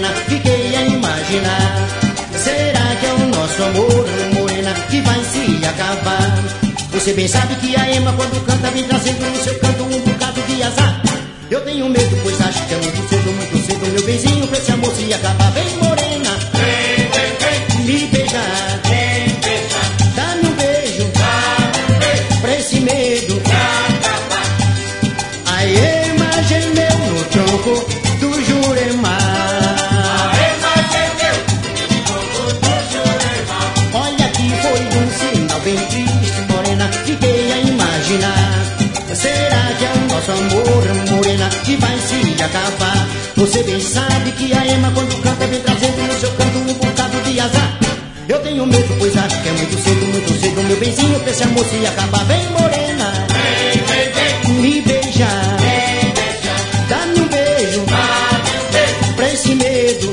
morena, fiquei a imaginar. Será que é o nosso amor, morena, que vai se acabar? Você bem sabe que a Ema quando canta vem trazendo no seu canto um bocado de azar. Eu tenho medo, pois acho que é muito cedo, meu benzinho, pra esse amor se acabar. Vem morena, vem, me beijar, dá-me um beijo, pra esse medo. A Ema gemeu no tronco do Jurema. Olha que foi um sinal bem triste, morena, fiquei a imaginar. Será que é o nosso amor, morena, que vai se acabar? Você bem sabe que a Ema quando canta vem trazendo no seu canto um bocado de azar. Eu tenho medo, pois acho que é muito cedo, meu benzinho, pra esse amor se acabar. Vem morena, me beijar, dá-me um beijo, pra esse medo.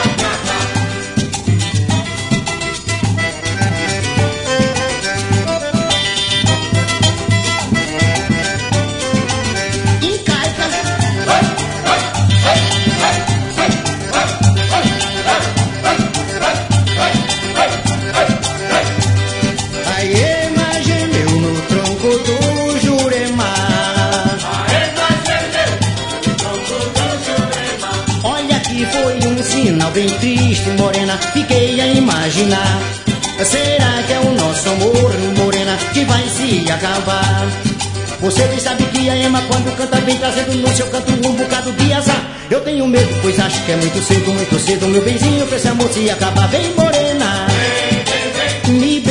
Bem triste, morena, fiquei a imaginar. Será que é o nosso amor, morena, que vai se acabar? Você bem sabe que a Ema quando canta vem trazendo no seu canto um bocado de azar. Eu tenho medo, pois acho que é muito cedo, meu benzinho, pra esse amor se acabar. Vem morena, me